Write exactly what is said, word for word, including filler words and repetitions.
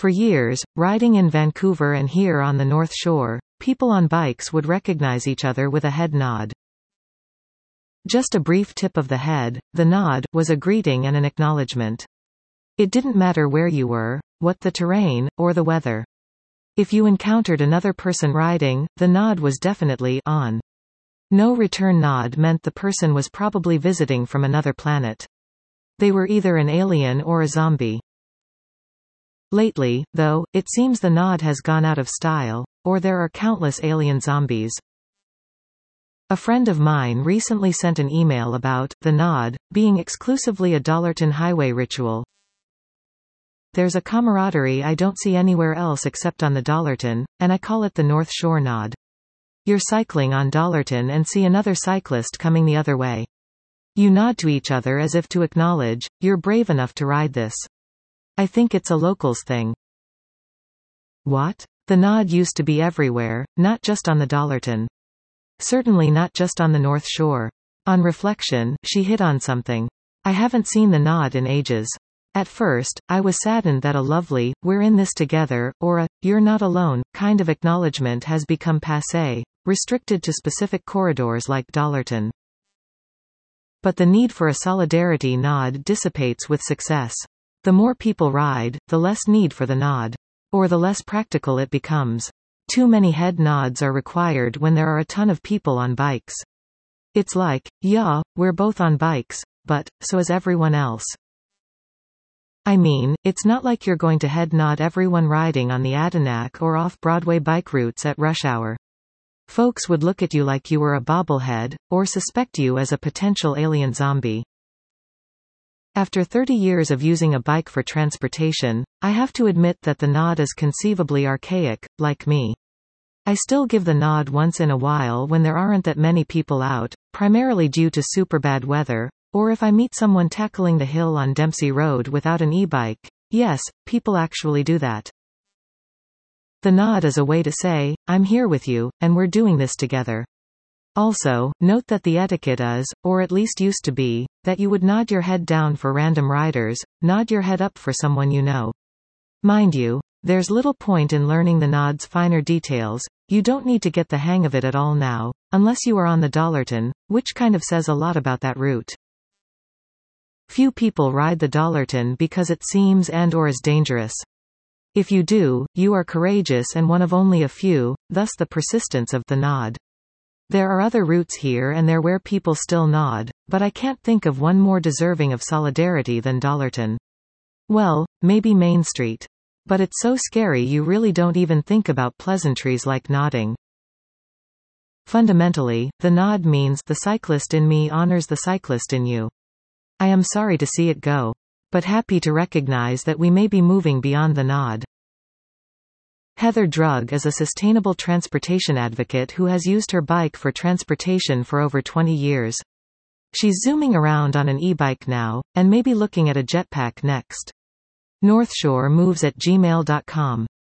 For years, riding in Vancouver and here on the North Shore, people on bikes would recognize each other with a head nod. Just a brief tip of the head, the nod, was a greeting and an acknowledgement. It didn't matter where you were, what the terrain, or the weather. If you encountered another person riding, the nod was definitely on. No return nod meant the person was probably visiting from another planet. They were either an alien or a zombie. Lately, though, it seems the nod has gone out of style, or there are countless alien zombies. A friend of mine recently sent an email about the nod being exclusively a Dollarton highway ritual. There's a camaraderie I don't see anywhere else except on the Dollarton, and I call it the North Shore nod. You're cycling on Dollarton and see another cyclist coming the other way. You nod to each other as if to acknowledge, you're brave enough to ride this. I think it's a locals thing. What? The nod used to be everywhere, not just on the Dollarton. Certainly not just on the North Shore. On reflection, she hit on something. I haven't seen the nod in ages. At first, I was saddened that a lovely, we're in this together, or a, you're not alone, kind of acknowledgement has become passé, restricted to specific corridors like Dollarton. But the need for a solidarity nod dissipates with success. The more people ride, the less need for the nod. Or the less practical it becomes. Too many head nods are required when there are a ton of people on bikes. It's like, yeah, we're both on bikes, but, so is everyone else. I mean, it's not like you're going to head nod everyone riding on the Adirondack or off-Broadway bike routes at rush hour. Folks would look at you like you were a bobblehead, or suspect you as a potential alien zombie. After thirty years of using a bike for transportation, I have to admit that the nod is conceivably archaic, like me. I still give the nod once in a while when there aren't that many people out, primarily due to super bad weather, or if I meet someone tackling the hill on Dempsey Road without an e-bike. Yes, people actually do that. The nod is a way to say, I'm here with you, and we're doing this together. Also, note that the etiquette is, or at least used to be, that you would nod your head down for random riders, nod your head up for someone you know. Mind you, there's little point in learning the nod's finer details. You don't need to get the hang of it at all now, unless you are on the Dollarton, which kind of says a lot about that route. Few people ride the Dollarton because it seems and or is dangerous. If you do, you are courageous and one of only a few, thus the persistence of the nod. There are other routes here and there where people still nod, but I can't think of one more deserving of solidarity than Dollarton. Well, maybe Main Street. But it's so scary you really don't even think about pleasantries like nodding. Fundamentally, the nod means the cyclist in me honors the cyclist in you. I am sorry to see it go. But happy to recognize that we may be moving beyond the nod. Heather Drug is a sustainable transportation advocate who has used her bike for transportation for over twenty years. She's zooming around on an e-bike now, and maybe looking at a jetpack next. Northshore moves at gmail dot com